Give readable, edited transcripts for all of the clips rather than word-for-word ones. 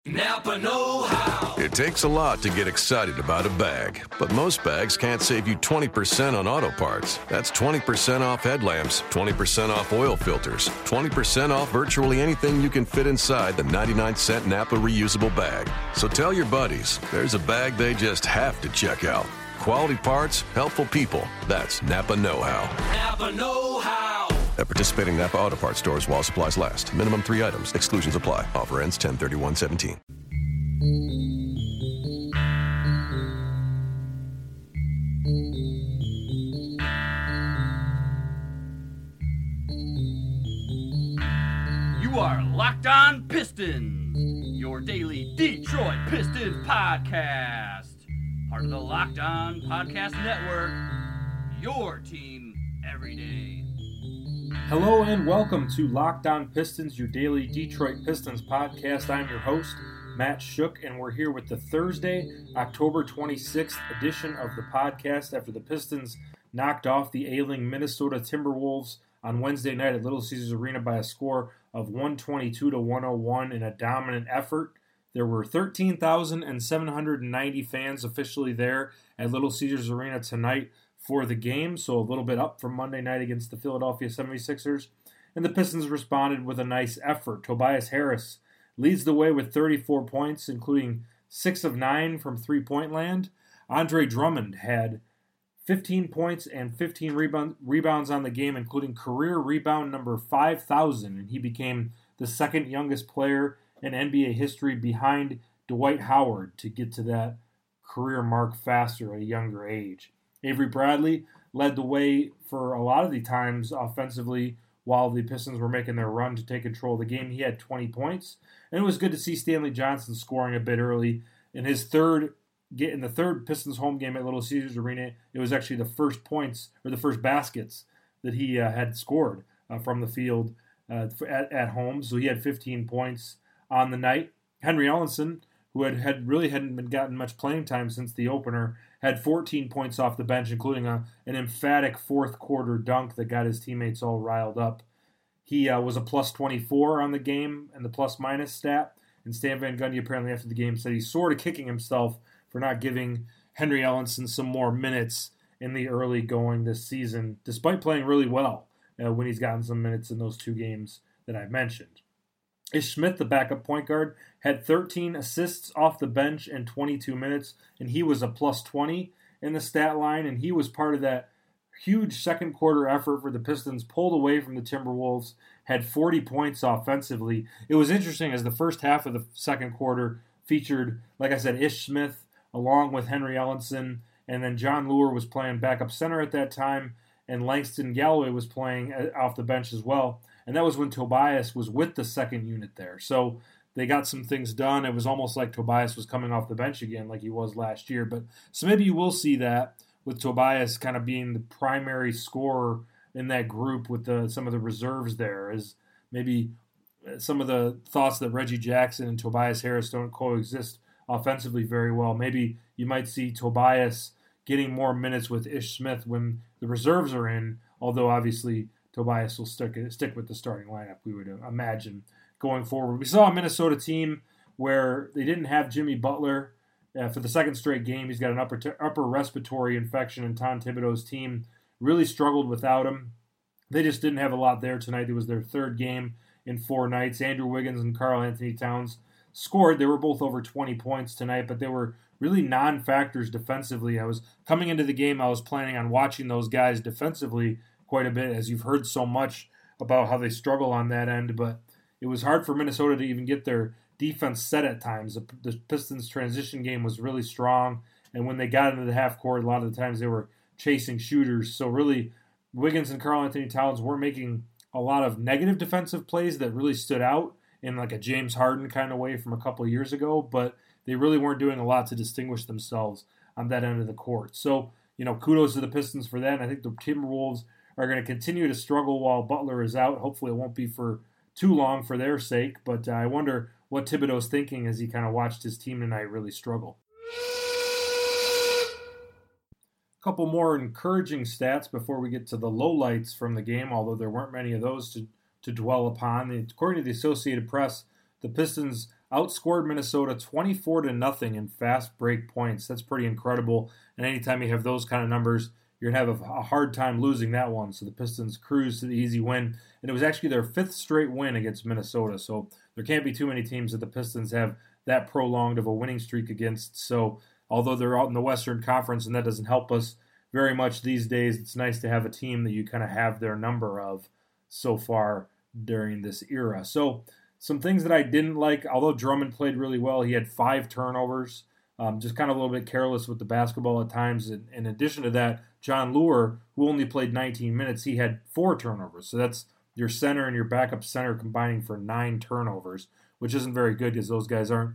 Napa know-how. It takes a lot to get excited about a bag, but most bags can't save you 20% on auto parts. That's 20% off headlamps, 20% off oil filters, 20% off virtually anything you can fit inside the 99-cent Napa reusable bag. So tell your buddies, there's a bag they just have to check out. Quality parts, helpful people. That's Napa know-how. Napa know-how. At participating Napa Auto Parts stores while supplies last. Minimum 3 items. Exclusions apply. Offer ends 10/31/17. You are Locked On Pistons, your daily Detroit Pistons podcast. Part of the Locked On Podcast Network, your team every day. Hello and welcome to Locked On Pistons, your daily Detroit Pistons podcast. I'm your host, Matt Shook, and we're here with the Thursday, October 26th edition of the podcast after the Pistons knocked off the ailing Minnesota Timberwolves on Wednesday night at Little Caesars Arena by a score of 122-101 in a dominant effort. There were 13,790 fans officially there at Little Caesars Arena tonight for the game, so a little bit up from Monday night against the Philadelphia 76ers. And the Pistons responded with a nice effort. Tobias Harris leads the way with 34 points, including 6 of 9 from three-point land. Andre Drummond had 15 points and 15 rebounds on the game, including career rebound number 5,000, and he became the second youngest player in NBA history behind Dwight Howard to get to that career mark faster at a younger age. Avery Bradley led the way for a lot of the times offensively while the Pistons were making their run to take control of the game. He had 20 points, and it was good to see Stanley Johnson scoring a bit early. In the third Pistons home game at Little Caesars Arena, it was actually the first baskets that he had scored from the field at home. So he had 15 points on the night. Henry Ellenson, who hadn't been gotten much playing time since the opener, had 14 points off the bench, including an emphatic fourth quarter dunk that got his teammates all riled up. He was a plus 24 on the game and the plus minus stat, and Stan Van Gundy apparently after the game said he's sort of kicking himself for not giving Henry Ellenson some more minutes in the early going this season, despite playing really well when he's gotten some minutes in those two games that I mentioned. Ish Smith, the backup point guard, had 13 assists off the bench in 22 minutes, and he was a plus 20 in the stat line, and he was part of that huge second quarter effort for the Pistons, pulled away from the Timberwolves, had 40 points offensively. It was interesting as the first half of the second quarter featured, like I said, Ish Smith along with Henry Ellenson, and then John Lure was playing backup center at that time, and Langston Galloway was playing off the bench as well. And that was when Tobias was with the second unit there. So they got some things done. It was almost like Tobias was coming off the bench again like he was last year. So maybe you will see that with Tobias kind of being the primary scorer in that group with some of the reserves there, as maybe some of the thoughts that Reggie Jackson and Tobias Harris don't coexist offensively very well. Maybe you might see Tobias getting more minutes with Ish Smith when the reserves are in, although obviously Tobias will stick with the starting lineup, we would imagine, going forward. We saw a Minnesota team where they didn't have Jimmy Butler for the second straight game. He's got an upper respiratory infection, and Tom Thibodeau's team really struggled without him. They just didn't have a lot there tonight. It was their third game in 4 nights. Andrew Wiggins and Karl Anthony Towns scored. They were both over 20 points tonight, but they were really non-factors defensively. I was coming into the game, I was planning on watching those guys defensively quite a bit, as you've heard so much about how they struggle on that end, but it was hard for Minnesota to even get their defense set at times. The Pistons' transition game was really strong, and when they got into the half court, a lot of the times they were chasing shooters. So really, Wiggins and Karl Anthony Towns were making a lot of negative defensive plays that really stood out in like a James Harden kind of way from a couple of years ago, but they really weren't doing a lot to distinguish themselves on that end of the court. So, kudos to the Pistons for that, and I think the Timberwolves are going to continue to struggle while Butler is out. Hopefully it won't be for too long for their sake, but I wonder what Thibodeau's thinking as he kind of watched his team tonight really struggle. A couple more encouraging stats before we get to the lowlights from the game, although there weren't many of those to dwell upon. According to the Associated Press, the Pistons outscored Minnesota 24-0 in fast break points. That's pretty incredible. And anytime you have those kind of numbers, you're going to have a hard time losing that one. So the Pistons cruised to the easy win. And it was actually their 5th straight win against Minnesota. So there can't be too many teams that the Pistons have that prolonged of a winning streak against. So although they're out in the Western Conference and that doesn't help us very much these days, it's nice to have a team that you kind of have their number of so far during this era. So some things that I didn't like, although Drummond played really well, he had 5 turnovers, just kind of a little bit careless with the basketball at times. And in addition to that, John Lure, who only played 19 minutes, he had 4 turnovers. So that's your center and your backup center combining for 9 turnovers, which isn't very good because those guys aren't,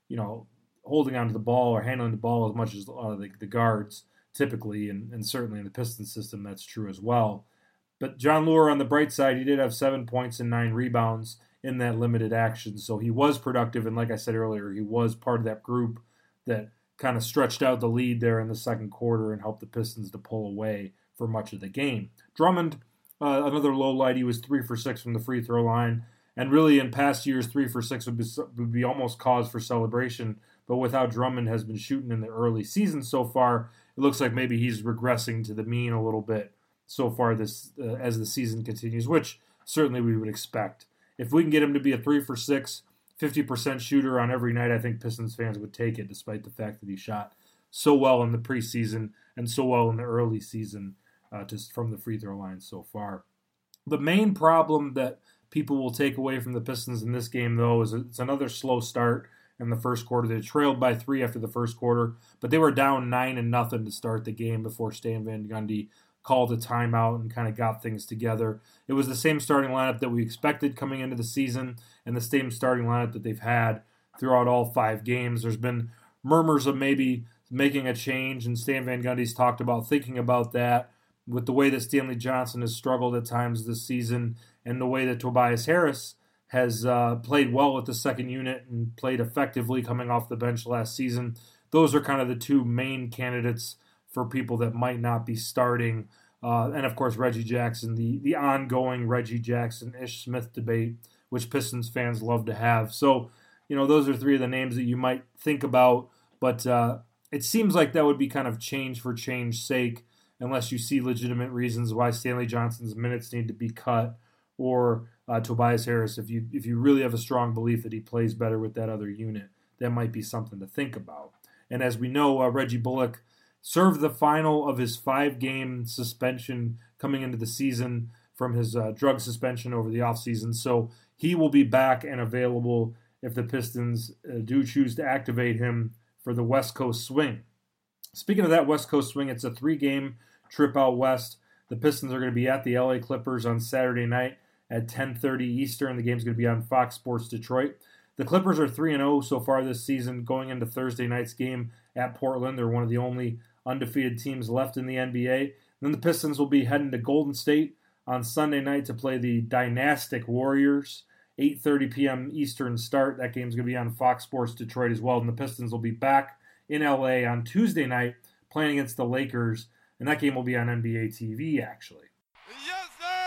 holding onto the ball or handling the ball as much as the guards typically, and certainly in the Pistons system that's true as well. But John Lure, on the bright side, he did have 7 points and 9 rebounds in that limited action. So he was productive, and like I said earlier, he was part of that group that kind of stretched out the lead there in the second quarter and helped the Pistons to pull away for much of the game. Drummond, another low light, he was 3 for 6 from the free throw line. And really in past years, 3 for 6 would be almost cause for celebration. But with how Drummond has been shooting in the early season so far, it looks like maybe he's regressing to the mean a little bit so far this as the season continues, which certainly we would expect. If we can get him to be a 3 for 6, 50% shooter on every night, I think Pistons fans would take it, despite the fact that he shot so well in the preseason and so well in the early season just from the free throw line so far. The main problem that people will take away from the Pistons in this game, though, is it's another slow start in the first quarter. They trailed by 3 after the first quarter, but they were down 9-0 to start the game before Stan Van Gundy called a timeout and kind of got things together. It was the same starting lineup that we expected coming into the season and the same starting lineup that they've had throughout all 5 games. There's been murmurs of maybe making a change, and Stan Van Gundy's talked about thinking about that with the way that Stanley Johnson has struggled at times this season and the way that Tobias Harris has played well with the second unit and played effectively coming off the bench last season. Those are kind of the 2 main candidates for people that might not be starting. And, of course, Reggie Jackson, the ongoing Reggie Jackson-Ish Smith debate, which Pistons fans love to have. So, those are 3 of the names that you might think about. But it seems like that would be kind of change for change's sake, unless you see legitimate reasons why Stanley Johnson's minutes need to be cut, or Tobias Harris, if you really have a strong belief that he plays better with that other unit, that might be something to think about. And as we know, Reggie Bullock served the final of his 5-game suspension coming into the season from his drug suspension over the offseason. So he will be back and available if the Pistons do choose to activate him for the West Coast swing. Speaking of that West Coast swing, it's a 3-game trip out west. The Pistons are going to be at the LA Clippers on Saturday night at 10:30 Eastern. The game's going to be on Fox Sports Detroit. The Clippers are 3-0 so far this season going into Thursday night's game at Portland. They're one of the only undefeated teams left in the NBA. Then the Pistons will be heading to Golden State on Sunday night to play the dynastic Warriors. 8:30 p.m. Eastern start. That game's going to be on Fox Sports Detroit as well. And the Pistons will be back in LA on Tuesday night playing against the Lakers. And that game will be on NBA TV, actually. Yes,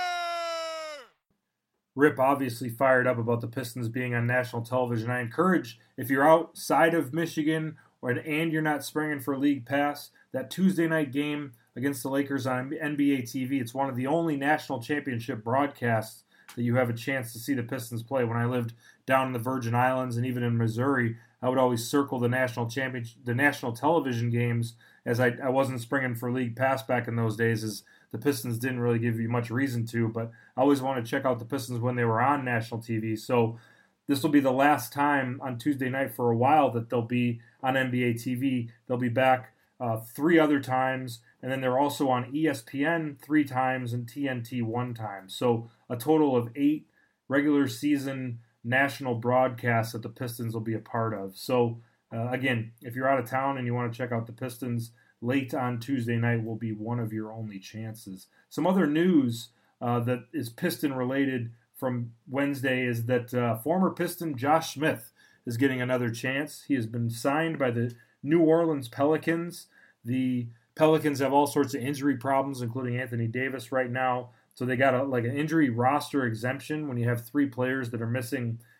sir! Rip obviously fired up about the Pistons being on national television. I encourage, if you're outside of Michigan and you're not springing for League Pass, that Tuesday night game against the Lakers on NBA TV, it's one of the only national championship broadcasts that you have a chance to see the Pistons play. When I lived down in the Virgin Islands and even in Missouri, I would always circle the national television games, as I wasn't springing for League Pass back in those days, as the Pistons didn't really give you much reason to, but I always wanted to check out the Pistons when they were on national TV. So this will be the last time on Tuesday night for a while that they'll be on NBA TV. They'll be back 3 other times, and then they're also on ESPN 3 times and TNT 1 time. So a total of 8 regular season national broadcasts that the Pistons will be a part of. So again, if you're out of town and you want to check out the Pistons, late on Tuesday night will be one of your only chances. Some other news that is Piston related from Wednesday is that former Piston Josh Smith is getting another chance. He has been signed by the New Orleans Pelicans. The Pelicans have all sorts of injury problems, including Anthony Davis right now. So they got an injury roster exemption when you have 3 players that are missing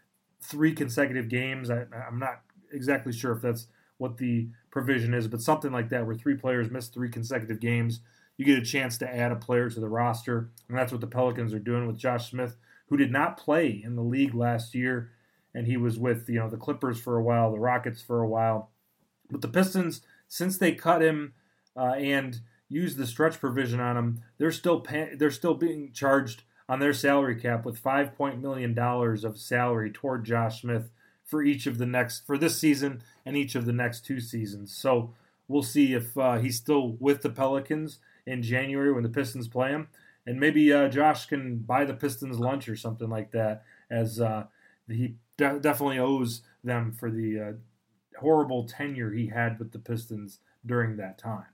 3 consecutive games. I'm not exactly sure if that's what the provision is, but something like that where 3 players miss 3 consecutive games, you get a chance to add a player to the roster, and that's what the Pelicans are doing with Josh Smith, who did not play in the league last year, and he was with the Clippers for a while, the Rockets for a while. But the Pistons, since they cut him and used the stretch provision on him, they're still being charged on their salary cap with $5 million of salary toward Josh Smith for this season and each of the next 2 seasons. So we'll see if he's still with the Pelicans in January when the Pistons play him, and maybe Josh can buy the Pistons lunch or something like that, as he definitely owes them for the horrible tenure he had with the Pistons during that time.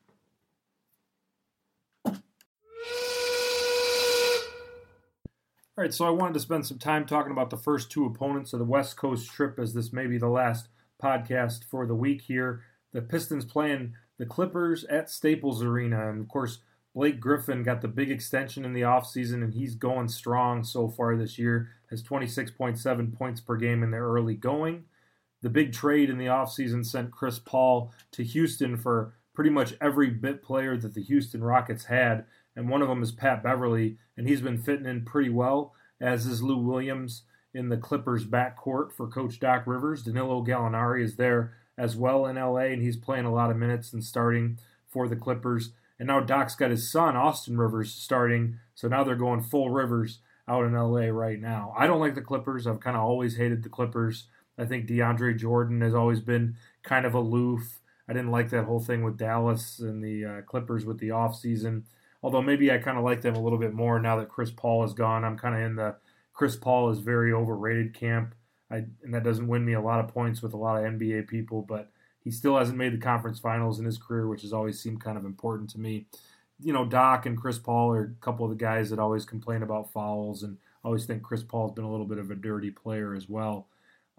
All right, so I wanted to spend some time talking about the first 2 opponents of the West Coast trip, as this may be the last podcast for the week here. The Pistons playing the Clippers at Staples Arena, and of course, Blake Griffin got the big extension in the offseason, and he's going strong so far this year, has 26.7 points per game in their early going. The big trade in the offseason sent Chris Paul to Houston for pretty much every bit player that the Houston Rockets had, and one of them is Pat Beverly, and he's been fitting in pretty well, as is Lou Williams in the Clippers' backcourt for Coach Doc Rivers. Danilo Gallinari is there as well in LA, and he's playing a lot of minutes and starting for the Clippers. And now Doc's got his son, Austin Rivers, starting, so now they're going full Rivers out in LA right now. I don't like the Clippers. I've kind of always hated the Clippers. I think DeAndre Jordan has always been kind of aloof. I didn't like that whole thing with Dallas and the Clippers with the offseason. Although maybe I kind of like them a little bit more now that Chris Paul is gone. I'm kind of in the Chris Paul is very overrated camp. And that doesn't win me a lot of points with a lot of NBA people, but he still hasn't made the conference finals in his career, which has always seemed kind of important to me. Doc and Chris Paul are a couple of the guys that always complain about fouls, and always think Chris Paul's been a little bit of a dirty player as well.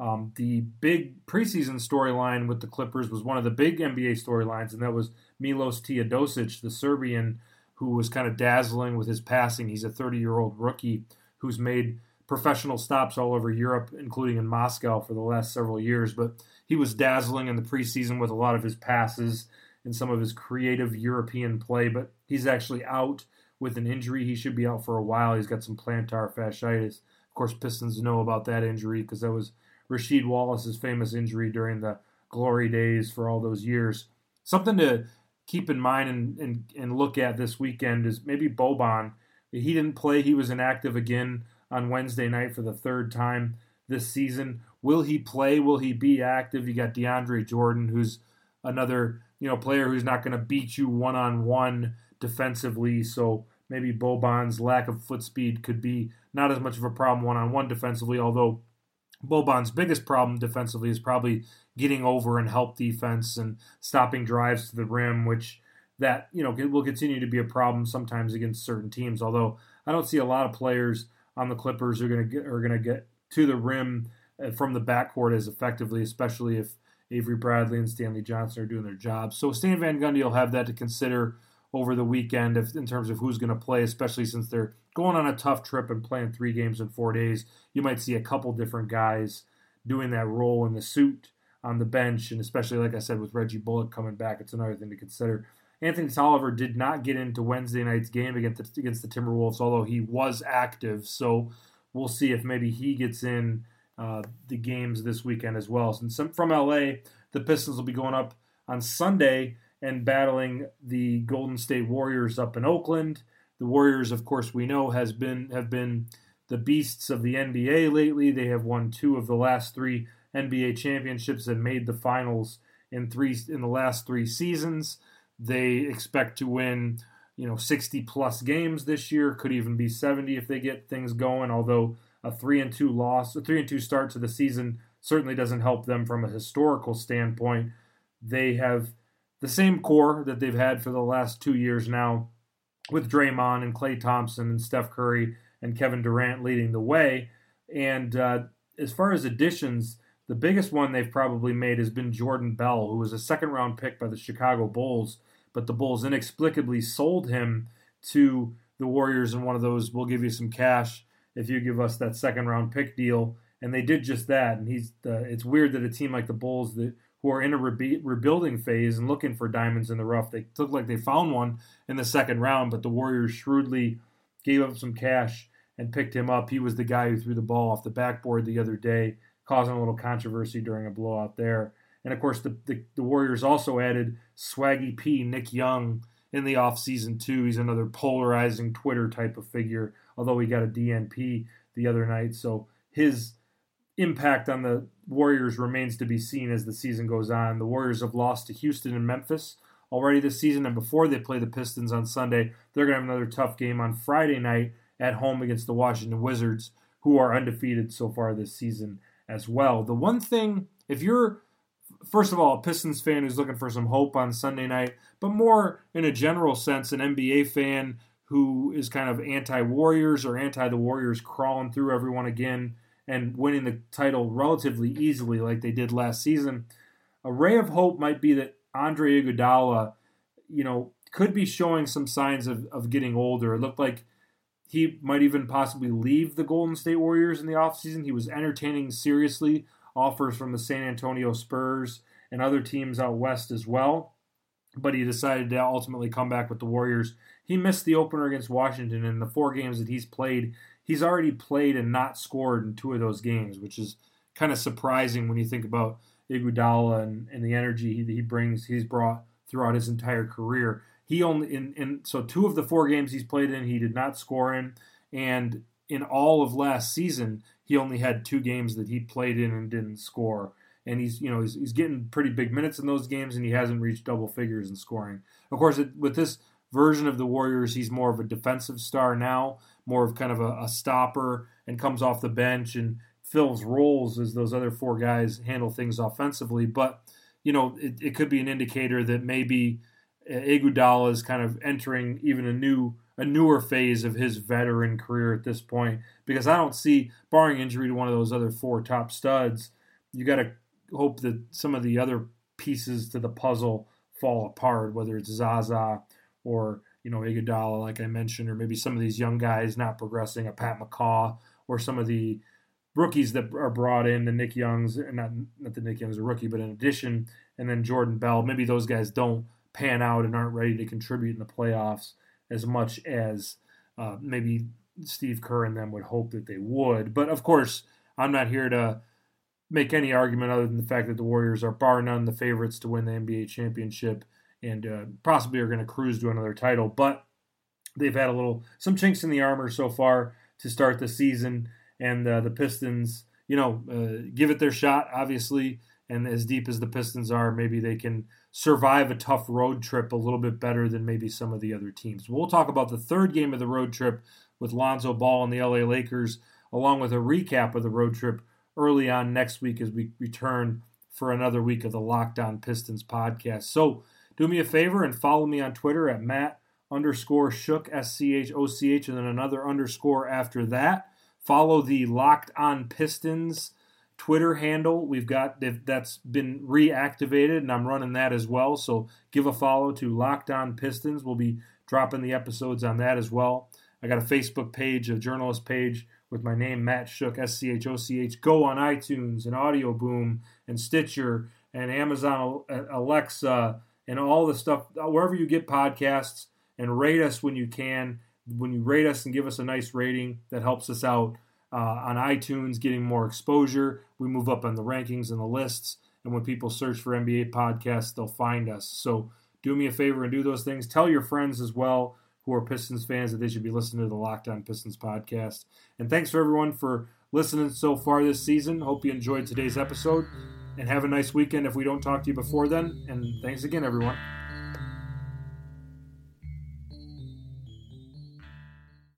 The big preseason storyline with the Clippers was one of the big NBA storylines, and that was Milos Teodosic, the Serbian, who was kind of dazzling with his passing. He's a 30-year-old rookie who's made professional stops all over Europe, including in Moscow for the last several years. But he was dazzling in the preseason with a lot of his passes and some of his creative European play. But he's actually out with an injury. He should be out for a while. He's got some plantar fasciitis. Of course, Pistons know about that injury because that was Rasheed Wallace's famous injury during the glory days for all those years. Something to keep in mind and look at this weekend is maybe Boban. He didn't play. He was inactive again on Wednesday night for the 3rd time this season. Will he play? Will he be active? You got DeAndre Jordan, who's another player who's not going to beat you one-on-one defensively. So maybe Boban's lack of foot speed could be not as much of a problem one-on-one defensively, although Boban's biggest problem defensively is probably getting over and help defense and stopping drives to the rim, which that will continue to be a problem sometimes against certain teams. Although I don't see a lot of players on the Clippers who are going to get to the rim from the backcourt as effectively, especially if Avery Bradley and Stanley Johnson are doing their jobs. So Stan Van Gundy will have that to consider over the weekend in terms of who's going to play, especially since they're going on a tough trip and playing 3 games in 4 days. You might see a couple different guys doing that role in the suit on the bench, and especially, like I said, with Reggie Bullock coming back, it's another thing to consider. Anthony Tolliver did not get into Wednesday night's game against the Timberwolves, although he was active, so we'll see if maybe he gets in the games this weekend as well. Since from LA, the Pistons will be going up on Sunday and battling the Golden State Warriors up in Oakland. The Warriors, of course, we know have been the beasts of the NBA lately. They have won 2 of the last 3 NBA championships and made the finals in the last 3 seasons. They expect to win, 60-plus games this year. Could even be 70 if they get things going, although a 3-2 start to the season certainly doesn't help them from a historical standpoint. They have the same core that they've had for the last 2 years now, with Draymond and Klay Thompson and Steph Curry and Kevin Durant leading the way. And as far as additions, the biggest one they've probably made has been Jordan Bell, who was a second-round pick by the Chicago Bulls, but the Bulls inexplicably sold him to the Warriors in one of those, we'll give you some cash if you give us that second-round pick deal. And they did just that. And it's weird that a team like the Bulls who are in a rebuilding phase and looking for diamonds in the rough, they look like they found one in the second round, but the Warriors shrewdly gave up some cash and picked him up. He was the guy who threw the ball off the backboard the other day, causing a little controversy during a blowout there. And, of course, the Warriors also added Swaggy P, Nick Young, in the offseason, too. He's another polarizing Twitter type of figure, although he got a DNP the other night. So his impact on the Warriors remains to be seen as the season goes on. The Warriors have lost to Houston and Memphis already this season, and before they play the Pistons on Sunday, they're going to have another tough game on Friday night at home against the Washington Wizards, who are undefeated so far this season as well. The one thing, if you're, first of all, a Pistons fan who's looking for some hope on Sunday night, but more in a general sense, an NBA fan who is kind of anti-Warriors or anti-the Warriors crawling through everyone again and winning the title relatively easily like they did last season, a ray of hope might be that Andre Iguodala, could be showing some signs of getting older. It looked like he might even possibly leave the Golden State Warriors in the offseason. He was entertaining seriously offers from the San Antonio Spurs and other teams out west as well, but he decided to ultimately come back with the Warriors. He missed the opener against Washington. In the 4 games that he's played, he's already played and not scored in 2 of those games, which is kind of surprising when you think about Iguodala and the energy he's brought throughout his entire career. He only so 2 of the 4 games he's played in, he did not score in, and in all of last season, he only had 2 games that he played in and didn't score. And he's getting pretty big minutes in those games, and he hasn't reached double figures in scoring. Of course, with this version of the Warriors, he's more of a defensive star now, more of kind of a stopper, and comes off the bench and fills roles as those other 4 guys handle things offensively. But, it could be an indicator that maybe Iguodala is kind of entering even a newer phase of his veteran career at this point, because I don't see, barring injury to one of those other 4 top studs, you got to hope that some of the other pieces to the puzzle fall apart, whether it's Zaza or, Iguodala, like I mentioned, or maybe some of these young guys not progressing, a Pat McCaw, or some of the rookies that are brought in, the Nick Youngs, not that Nick Young's a rookie, but in addition, and then Jordan Bell, maybe those guys don't pan out and aren't ready to contribute in the playoffs as much as maybe Steve Kerr and them would hope that they would. But, of course, I'm not here to make any argument other than the fact that the Warriors are bar none the favorites to win the NBA championship and possibly are going to cruise to another title. But they've had some chinks in the armor so far to start the season, and the Pistons, give it their shot, obviously. And as deep as the Pistons are, maybe they can survive a tough road trip a little bit better than maybe some of the other teams. We'll talk about the 3rd game of the road trip with Lonzo Ball and the LA Lakers, along with a recap of the road trip early on next week as we return for another week of the Locked On Pistons podcast. So do me a favor and follow me on Twitter at Matt_Schoch, SCHOCH, and then another underscore after that. Follow the Locked On Pistons Twitter handle. That's been reactivated, and I'm running that as well. So give a follow to Locked On Pistons. We'll be dropping the episodes on that as well. I got a Facebook page, a journalist page with my name, Matt Schoch, SCHOCH. Go on iTunes and Audio Boom and Stitcher and Amazon Alexa and all the stuff, wherever you get podcasts, and rate us when you can. When you rate us and give us a nice rating, that helps us out on iTunes, getting more exposure. We move up on the rankings and the lists, and when people search for NBA podcasts, they'll find us. So do me a favor and do those things. Tell your friends as well who are Pistons fans that they should be listening to the Locked On Pistons podcast. And thanks for everyone for listening so far this season. Hope you enjoyed today's episode, and have a nice weekend if we don't talk to you before then. And thanks again, everyone.